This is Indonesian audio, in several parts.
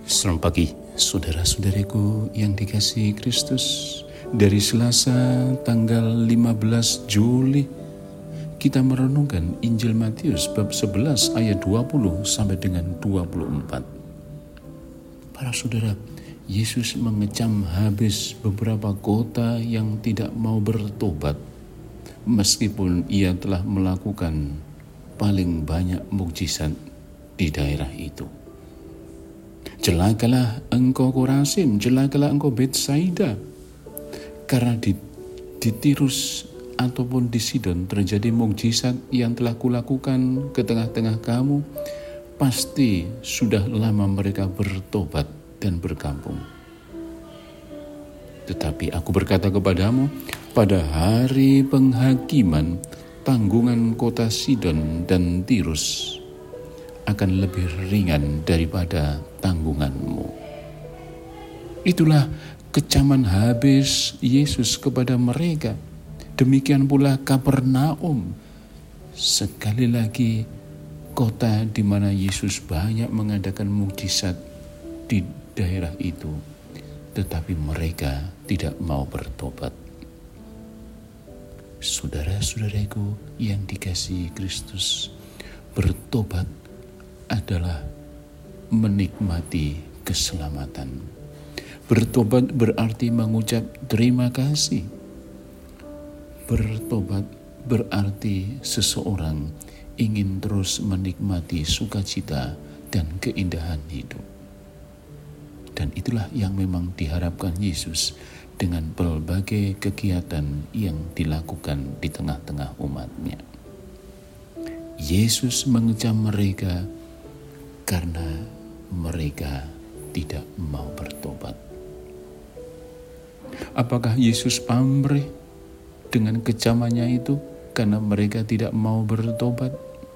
Selamat pagi, saudara-saudariku yang dikasihi Kristus. Dari Selasa tanggal 15 Juli, kita merenungkan Injil Matius bab 11 ayat 20 sampai dengan 24. Para saudara, Yesus mengecam habis beberapa kota yang tidak mau bertobat, meskipun ia telah melakukan paling banyak mukjizat di daerah itu. Celakalah engkau Korazim, celakalah engkau Betsaida, karena di Tirus ataupun di Sidon terjadi mukjizat yang telah kulakukan ke tengah-tengah kamu, pasti sudah lama mereka bertobat dan berkampung. Tetapi aku berkata kepadamu, pada hari penghakiman, tanggungan kota Sidon dan Tirus akan lebih ringan daripada tanggunganmu. Itulah kecaman habis Yesus kepada mereka. Demikian pula Kapernaum, sekali lagi kota di mana Yesus banyak mengadakan mukjizat di daerah itu, tetapi mereka tidak mau bertobat. Saudara-saudariku yang dikasihi Kristus, bertobat adalah menikmati keselamatan. Bertobat berarti mengucap terima kasih. Bertobat berarti seseorang ingin terus menikmati sukacita dan keindahan hidup. Dan itulah yang memang diharapkan Yesus dengan berbagai kegiatan yang dilakukan di tengah-tengah umatnya. Yesus mengecam mereka karena mereka tidak mau bertobat. Apakah Yesus pamrih dengan kecamannya itu karena mereka tidak mau bertobat?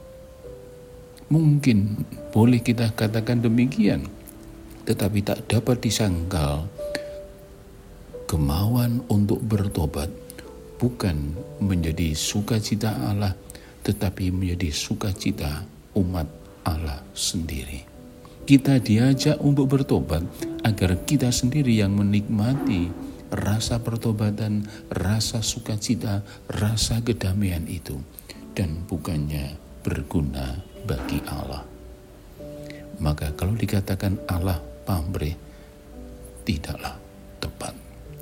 Mungkin boleh kita katakan demikian, tetapi tak dapat disangkal kemauan untuk bertobat bukan menjadi sukacita Allah, tetapi menjadi sukacita umat Allah sendiri. Kita diajak untuk bertobat agar kita sendiri yang menikmati rasa pertobatan, rasa sukacita, rasa kedamaian itu, dan bukannya berguna bagi Allah. Maka kalau dikatakan Allah pamrih, tidaklah tepat.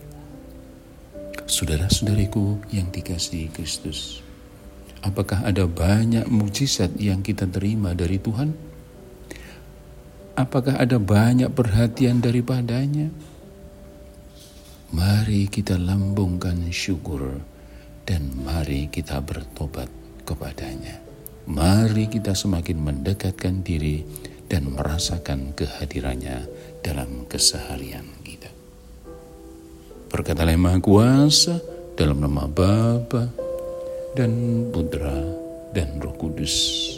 Saudara-saudariku yang dikasihi Kristus, apakah ada banyak mukjizat yang kita terima dari Tuhan? Apakah ada banyak perhatian daripadanya? Mari kita lambungkan syukur dan mari kita bertobat kepadanya. Mari kita semakin mendekatkan diri dan merasakan kehadirannya dalam keseharian kita. Berkatalah Yang Maha Kuasa, dalam nama Bapa dan Putra dan Roh Kudus.